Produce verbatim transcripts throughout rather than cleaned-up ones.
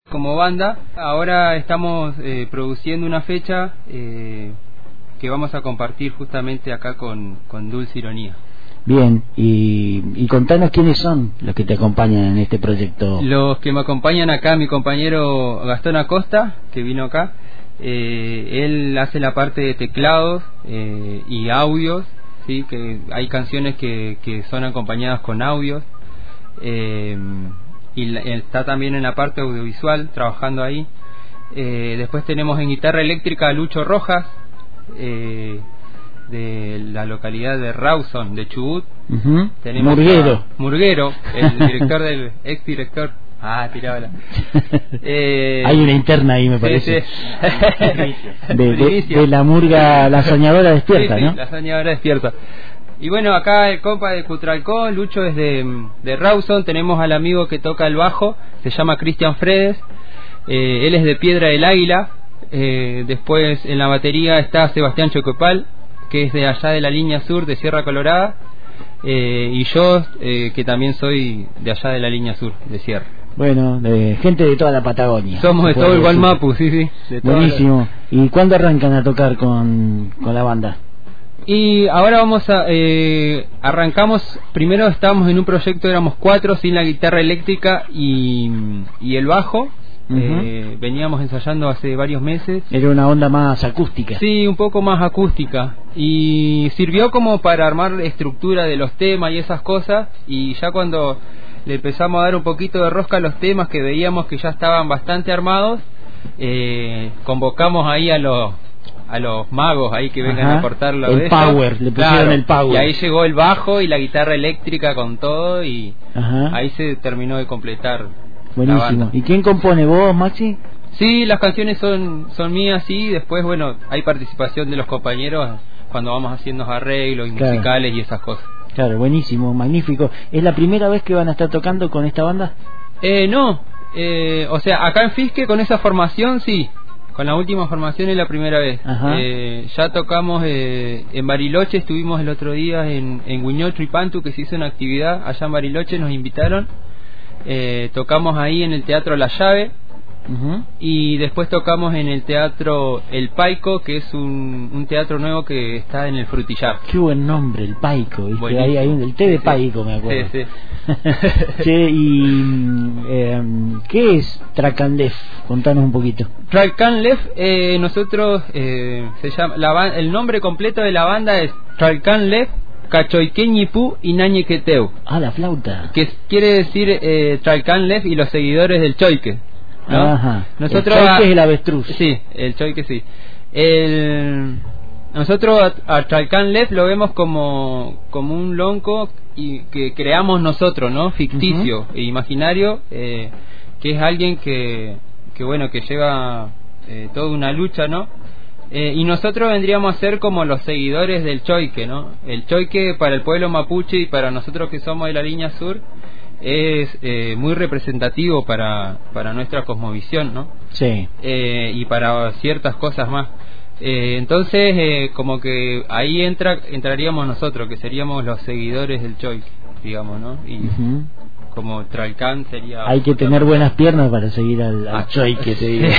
Como banda, ahora estamos eh, produciendo una fecha eh, que vamos a compartir justamente acá con, con Dulce Ironía. Bien, y, y contanos quiénes son los que te acompañan en este proyecto. Los que me acompañan acá, mi compañero Gastón Acosta, que vino acá, eh, él hace la parte de teclados eh, y audios, ¿sí? Que hay canciones que, que son acompañadas con audios. Eh, y la, está también en la parte audiovisual trabajando ahí. Eh, después tenemos en guitarra eléctrica a Lucho Rojas, eh, de la localidad de Rawson, de Chubut. Uh-huh. Tenemos Murguero. Murguero, el director del ex director. Ah, tirábala. Eh, Hay una interna ahí, me sí, parece. Sí. de, de, de la murga, la soñadora despierta, sí, sí, ¿no? La soñadora despierta. Y bueno, acá el compa de Cutralcón, Lucho es de, de Rawson. Tenemos al amigo que toca el bajo, se llama Cristian Fredes, eh, él es de Piedra del Águila. Eh, después en la batería está Sebastián Chocopal, que es de allá de la línea sur de Sierra Colorada, eh, y yo, eh, que también soy de allá de la línea sur de Sierra. Bueno, de gente de toda la Patagonia. Somos de todo el Gualmapu, sí, sí. De Buenísimo. La... ¿Y cuándo arrancan a tocar con, con la banda? Y ahora vamos a... Eh, arrancamos, primero estábamos en un proyecto, éramos cuatro, sin la guitarra eléctrica y, y el bajo. Uh-huh. eh, veníamos ensayando hace varios meses. Era una onda más acústica. Sí, un poco más acústica. Y sirvió como para armar la estructura de los temas y esas cosas. Y ya cuando le empezamos a dar un poquito de rosca a los temas, que veíamos que ya estaban bastante armados, eh, convocamos ahí a los... a los magos ahí que vengan. Ajá, a aportar la el power, le pusieron claro, el power. Y ahí llegó el bajo y la guitarra eléctrica con todo y Ajá. ahí se terminó de completar. Buenísimo. La banda. ¿Y quién compone, vos, Maxi? Sí, las canciones son son mías, sí. Después, bueno, hay participación de los compañeros cuando vamos haciendo arreglos y claro. musicales y esas cosas. Claro, buenísimo, magnífico. ¿Es la primera vez que van a estar tocando con esta banda? Eh, no, eh, o sea, acá en Fisque con esa formación, sí. Con la última formación es la primera vez. Eh, ya tocamos eh, en Bariloche, estuvimos el otro día en, en Huiñotro y Pantu, que se hizo una actividad allá en Bariloche, nos invitaron. Eh, tocamos ahí en el Teatro La Llave. Uh-huh. Y después tocamos en el Teatro El Paico, que es un, un teatro nuevo que está en el Frutillar. Qué buen nombre, El Paico, ¿viste? Ahí hay un, el té de sí, Paico, me acuerdo. Sí, sí. Che, y eh, ¿qué es Tralcanlef? Contanos un poquito. Tralcanlef, eh, nosotros eh, se llama la, el nombre completo de la banda es Tralcanlef Cachoiqueñipú y Nañequeteu. Ah, la flauta. Que quiere decir eh, Tralcanlef y los seguidores del Choique, ¿no? Ajá. Nosotros el choique a, es el avestruz. Sí, el choique sí. El, nosotros a, a Tralcanlef lo vemos como, como un lonco y que creamos nosotros, ¿no? Ficticio uh-huh. e imaginario, eh, que es alguien que, que bueno, que lleva eh, toda una lucha, ¿no? Eh, y nosotros vendríamos a ser como los seguidores del choique, ¿no? El choique para el pueblo mapuche y para nosotros que somos de la línea sur es eh, muy representativo para, para nuestra cosmovisión, ¿no? Sí. Eh, y para ciertas cosas más. Eh, entonces, eh, como que ahí entra entraríamos nosotros, que seríamos los seguidores del choique, digamos, ¿no? Y uh-huh. como Tralcán sería... Hay que tener buenas piernas para seguir al, al ah, choique, te digo.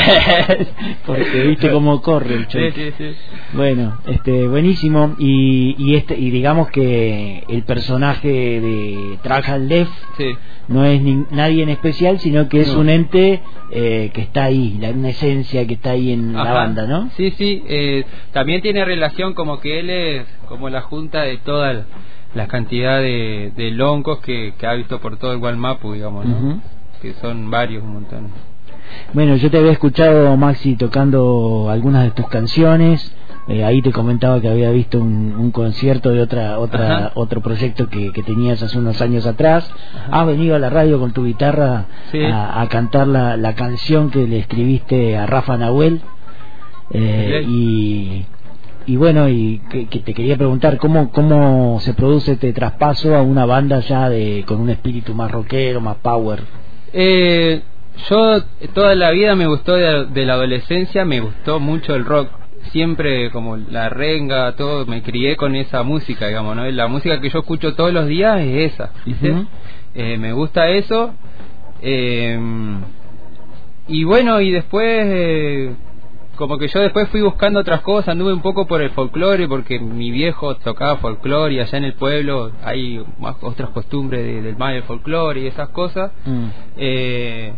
Porque viste cómo corre el choique. Sí, sí, sí. Bueno, este, buenísimo. Y, y este y digamos que el personaje de Tralcanlef sí. no es ni, nadie en especial, sino que es no. un ente eh, que está ahí, la, una esencia que está ahí en Ajá. la banda, ¿no? Sí, sí. Eh, también tiene relación como que él es como la junta de toda el, la cantidad de, de loncos que, que ha visto por todo el Gualmapu, digamos, ¿no? Uh-huh. Que son varios, un montón. Bueno, yo te había escuchado, Maxi, tocando algunas de tus canciones. Eh, ahí te comentaba que había visto un, un concierto de otra otra otro proyecto que, que tenías hace unos años atrás. Ajá. Has venido a la radio con tu guitarra sí. a, a cantar la, la canción que le escribiste a Rafa Nahuel. Eh, y... Y bueno, y que, que te quería preguntar cómo cómo se produce este traspaso a una banda ya de con un espíritu más rockero, más power. Eh, yo toda la vida me gustó de, de la adolescencia, me gustó mucho el rock. Siempre como la renga, todo, me crié con esa música, digamos, ¿no? La música que yo escucho todos los días es esa, ¿viste? Uh-huh. Eh, me gusta eso. Eh, y bueno, y después eh, como que yo después fui buscando otras cosas, anduve un poco por el folclore, porque mi viejo tocaba folclore y allá en el pueblo hay más otras costumbres de, del más del folclore y esas cosas. Mm. Eh,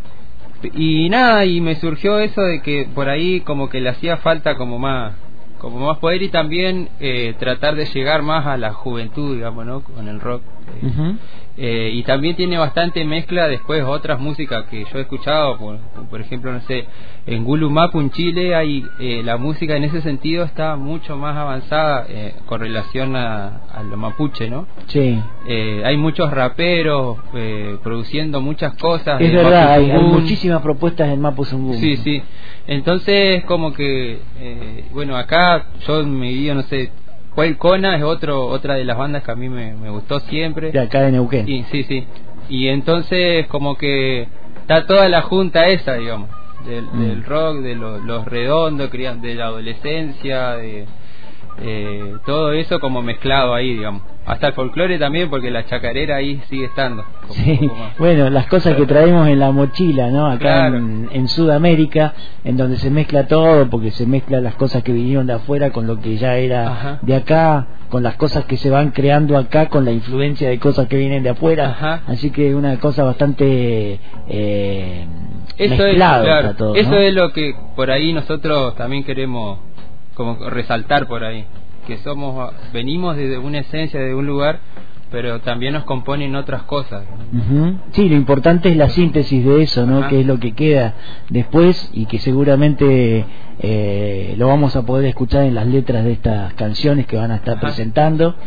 y nada, y me surgió eso de que por ahí como que le hacía falta como más como más poder y también eh, tratar de llegar más a la juventud, digamos, ¿no? Con el rock. Eh, uh-huh. eh, y también tiene bastante mezcla después otras músicas que yo he escuchado, por, por ejemplo, no sé, en Gulumapu en Chile hay eh, la música en ese sentido está mucho más avanzada eh, con relación a, a lo mapuche, ¿no? Sí. Eh, hay muchos raperos eh, produciendo muchas cosas. Es verdad, hay, hay muchísimas propuestas en Mapuzungún. Sí, sí. Entonces, como que, eh, bueno, acá yo me vi, no sé, Joel Kona es otro otra de las bandas que a mí me, me gustó siempre. De acá de Neuquén. Sí, sí, sí. Y entonces, como que está toda la junta esa, digamos, del, mm. del rock, de lo, los redondos, de la adolescencia, de eh, todo eso como mezclado ahí, digamos. Hasta el folclore también, porque la chacarera ahí sigue estando. Como, sí, como bueno, las cosas que traemos en la mochila, ¿no? Acá claro. en, en Sudamérica, en donde se mezcla todo, porque se mezclan las cosas que vinieron de afuera con lo que ya era Ajá. de acá, con las cosas que se van creando acá, con la influencia de cosas que vienen de afuera. Ajá. Así que una cosa bastante eh, eso mezclado es, claro, todo, eso ¿no? es lo que por ahí nosotros también queremos como resaltar por ahí, que somos venimos desde una esencia de un lugar, pero también nos componen otras cosas. Uh-huh. Sí, lo importante es la síntesis de eso, ¿no? Ajá. Que es lo que queda después y que seguramente eh, lo vamos a poder escuchar en las letras de estas canciones que van a estar Ajá. presentando.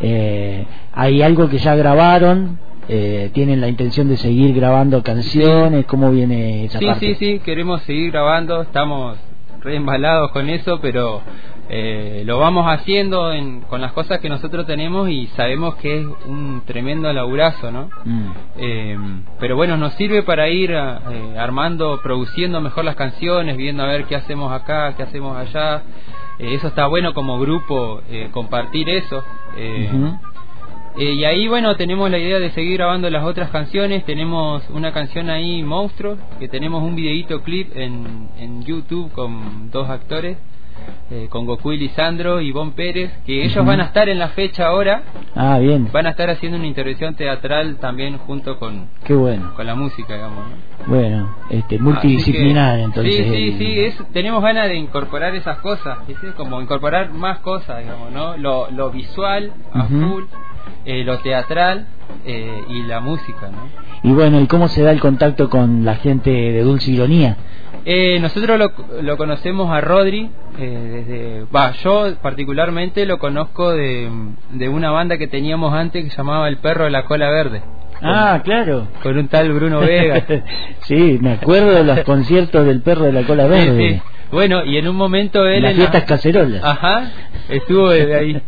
Eh, hay algo que ya grabaron. Eh, ¿Tienen la intención de seguir grabando canciones? Sí. ¿Cómo viene esa sí, parte? Sí, sí, sí, queremos seguir grabando, estamos re embalados con eso, pero eh, lo vamos haciendo en, con las cosas que nosotros tenemos y sabemos que es un tremendo laburazo, ¿no? Mm. Eh, pero bueno, nos sirve para ir eh, armando, produciendo mejor las canciones, viendo a ver qué hacemos acá, qué hacemos allá. Eh, eso está bueno como grupo, eh, compartir eso. Eh, uh-huh. Eh, y ahí, bueno, tenemos la idea de seguir grabando las otras canciones. Tenemos una canción ahí, Monstruo, que tenemos un videíto clip en, en YouTube con dos actores, eh, con Goku y Lisandro y Bon Pérez, que ellos uh-huh. van a estar en la fecha ahora. Ah, bien. Van a estar haciendo una intervención teatral también junto con, Qué bueno. con la música, digamos, ¿no? Bueno, este, multidisciplinar, que, entonces. Sí, sí, el... sí, es, tenemos ganas de incorporar esas cosas, ¿sí? Como incorporar más cosas, digamos, ¿no? Lo, lo visual a uh-huh. full. Eh, lo teatral eh, y la música, ¿no? Y bueno, ¿y cómo se da el contacto con la gente de Dulce Ironía? Eh, nosotros lo, lo conocemos a Rodri, eh, desde, va, yo particularmente lo conozco de, de una banda que teníamos antes que se llamaba El Perro de la Cola Verde. Ah, con, claro. Con un tal Bruno Vega. Sí, me acuerdo de los conciertos del Perro de la Cola Verde. Sí, sí. Bueno, y en un momento él... Las en fiestas la... cacerolas. Ajá, estuvo desde ahí.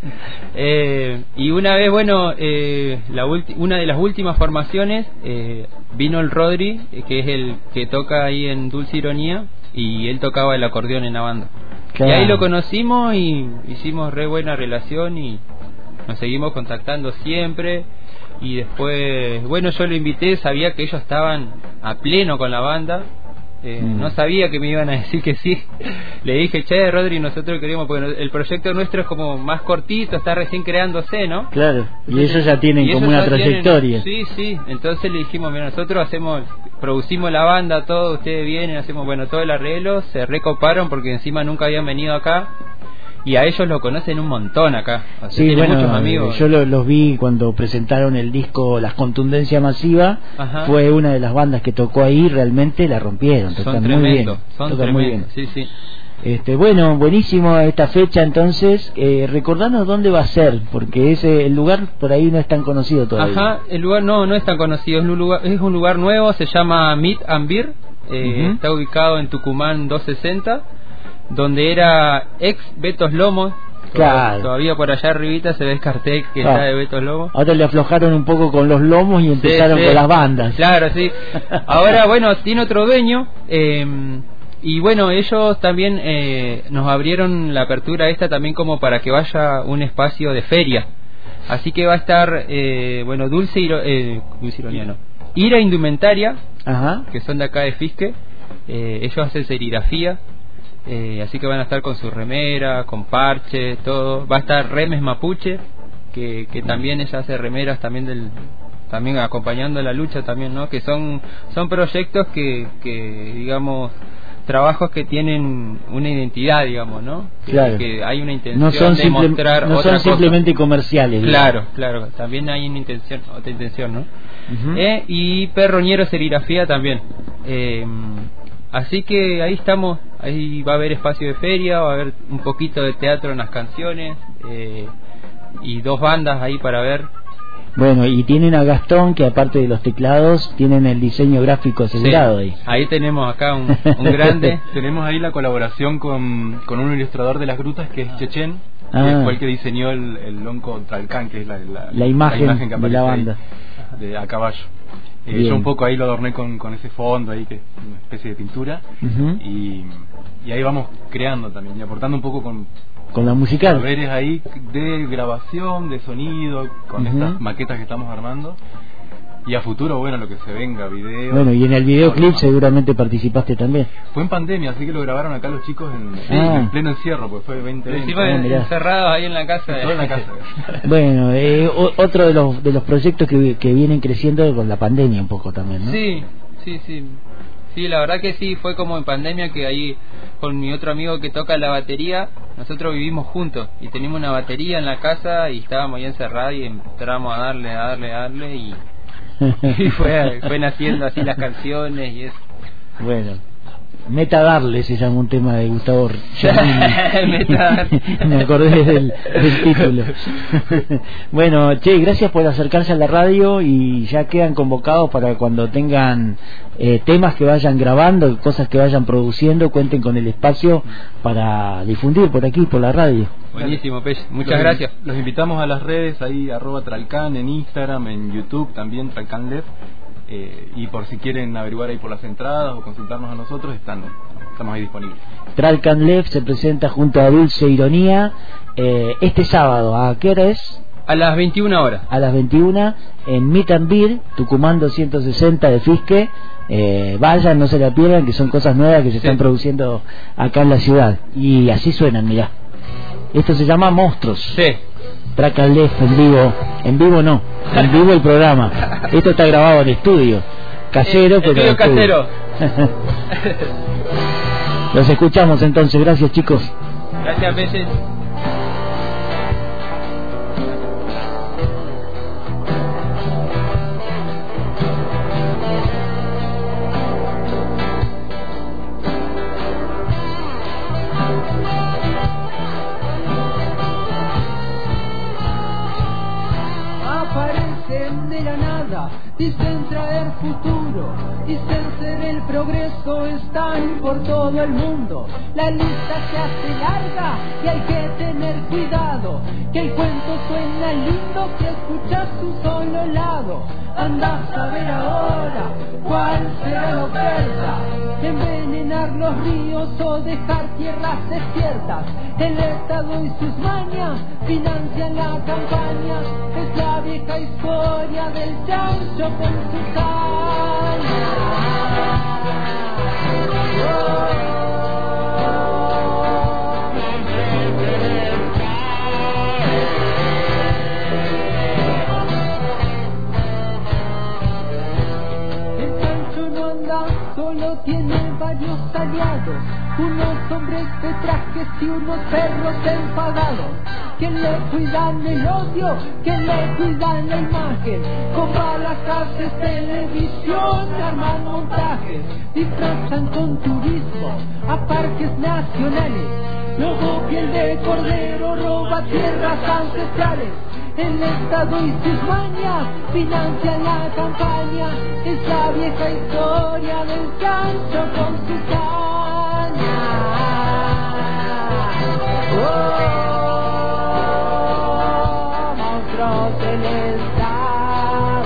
Eh, y una vez, bueno, eh, la ulti... una de las últimas formaciones, eh, vino el Rodri, que es el que toca ahí en Dulce Ironía, y él tocaba el acordeón en la banda. Claro. Y ahí lo conocimos y hicimos re buena relación y nos seguimos contactando siempre. Y después, bueno, yo lo invité, sabía que ellos estaban a pleno con la banda. Eh, mm. No sabía que me iban a decir que sí. Le dije, che, Rodri, nosotros queremos, porque el proyecto nuestro es como más cortito, está recién creándose, ¿no? Claro, y ellos ya tienen y como una trayectoria. Tienen, sí, sí, entonces le dijimos, mira, nosotros hacemos, producimos la banda, todo, ustedes vienen, hacemos, bueno, todo el arreglo, se recoparon porque encima nunca habían venido acá. Y a ellos lo conocen un montón acá. O sea, sí, bueno, muchos amigos. Yo lo, los vi cuando presentaron el disco Las Contundencia Masiva. Ajá. Fue una de las bandas que tocó ahí, realmente la rompieron. Son tocan tremendo, muy bien. Son tocan muy bien. Sí, sí. Este, bueno, buenísimo esta fecha entonces. Eh, recordanos dónde va a ser, porque ese el lugar por ahí no es tan conocido todavía. Ajá, el lugar no no es tan conocido. Es un lugar, es un lugar nuevo, se llama Meat and Beer. Eh, uh-huh. Está ubicado en Tucumán doscientos sesenta, donde era ex Betos Lomos. Claro. Todavía por allá arribita se ve el cartel que claro. está de Betos Lomos. Ahora le aflojaron un poco con los lomos y empezaron sí, sí. con las bandas. Claro, sí. Ahora, bueno, tiene otro dueño. Eh, y bueno, ellos también eh, nos abrieron la apertura esta también como para que vaya un espacio de feria. Así que va a estar, eh, bueno, Dulce, Iro, eh, Dulce Ironía, no. Ira Indumentaria, Ajá. que son de acá de Fisque. Eh, ellos hacen serigrafía, eh, así que van a estar con su remera, con parche, todo. Va a estar Remes Mapuche, que, que también ella hace remeras también del también acompañando la lucha también, ¿no? Que son son proyectos que, que digamos, trabajos que tienen una identidad, digamos, ¿no? Que, claro. que hay una intención no son de simple, mostrar no otra son simplemente cosa. Comerciales. Claro, digamos. Claro, también hay una intención, otra intención, ¿no? Uh-huh. Eh, y Perroñero Serigrafía también. Eh, así que ahí estamos, ahí va a haber espacio de feria, va a haber un poquito de teatro en las canciones, eh, y dos bandas ahí para ver. Bueno, y tienen a Gastón, que aparte de los teclados, tienen el diseño gráfico asegurado. Sí, ahí. ahí tenemos acá un, un grande. Tenemos ahí la colaboración con, con un ilustrador de las grutas que es Chechen, ah. que fue el que diseñó el, el lonco Tralcán, que es la, la, la imagen, la imagen que de la banda ahí, de a caballo. Eh, yo un poco ahí lo adorné con, con ese fondo ahí, que es una especie de pintura. Uh-huh. y, y ahí vamos creando también y aportando un poco con con la musical, saberes ahí de grabación, de sonido, con uh-huh. estas maquetas que estamos armando. Y a futuro, bueno, lo que se venga, video. Bueno, y en el videoclip seguramente participaste también. Fue en pandemia, así que lo grabaron acá los chicos en, sí, ah. en pleno encierro, pues fue veinte veinte. Encima ah, encerrados ahí en la casa. En la casa. Bueno, eh, o, otro de los de los proyectos que, que vienen creciendo con la pandemia un poco también, ¿no? Sí, sí, sí. Sí, la verdad que sí, fue como en pandemia que ahí con mi otro amigo que toca la batería, nosotros vivimos juntos y teníamos una batería en la casa y estábamos ahí encerrados y entramos a darle, a darle, a darle y, y fue, fue naciendo así las canciones y eso. Bueno, Meta Darle se llama un tema de Gustavo Meta me acordé del, del título. Bueno, che, gracias por acercarse a la radio y ya quedan convocados para cuando tengan eh, temas que vayan grabando, cosas que vayan produciendo, cuenten con el espacio para difundir por aquí, por la radio. Buenísimo, Pech. Muchas los, gracias. Los invitamos a las redes, ahí arroba Tralcan en Instagram, en YouTube también Tralcan Lef. Eh, y por si quieren averiguar ahí por las entradas o consultarnos a nosotros, están estamos ahí disponibles. Tralcan Lef se presenta junto a Dulce Ironía eh, este sábado. ¿A qué hora es? A las veintiuna horas. A las veintiuna en Meet and Beer, Tucumán doscientos sesenta de Fisque. Eh, vayan, no se la pierdan, que son cosas nuevas que se sí. están produciendo acá en la ciudad. Y así suenan, mirá. Esto se llama Monstruos. Sí. Tralcan Lef en vivo. En vivo no, en vivo el programa. Esto está grabado en estudio. Casero, eh, pero estudio casero. Los escuchamos entonces, gracias chicos. Gracias, Peces. Dicen traer futuro, dicen ser el progreso, están por todo el mundo. La lista se hace larga y hay que tener cuidado, que el cuento suena lindo, que escuchas un solo lado. Anda a saber ahora cuál será la oferta, envenenar los ríos o dejar tierras desiertas. El Estado y sus mañas financian la campaña, es la vieja historia del chancho con su caña. Oh. Solo tiene varios aliados, unos hombres de trajes y unos perros enfadados, que le cuidan el odio, que le cuidan la imagen, con balas de televisión, arman montajes, disfrazan con turismo a parques nacionales, luego piel de cordero roba tierras ancestrales. El Estado y sus mañas financian la campaña, es la vieja historia del chancho con su caña. Oh, monstruos del Estado.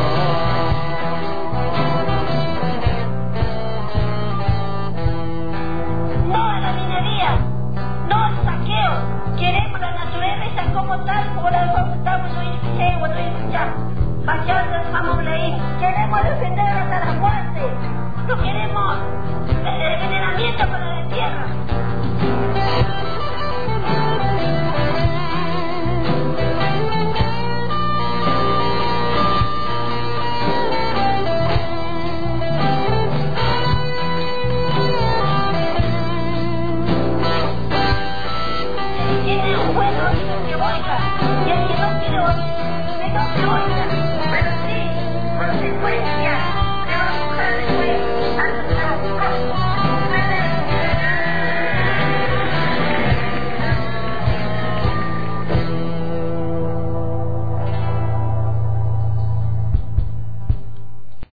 No a la minería, no al saqueo, queremos la naturaleza como tal, como la estamos hoy en cuando escuchamos. Queremos defender hasta la muerte. No queremos eh, envenenamiento con la tierra. Tiene un buen oído que oiga, y el que no quiere oír, que no se oiga. Pero sí, pero sí puede.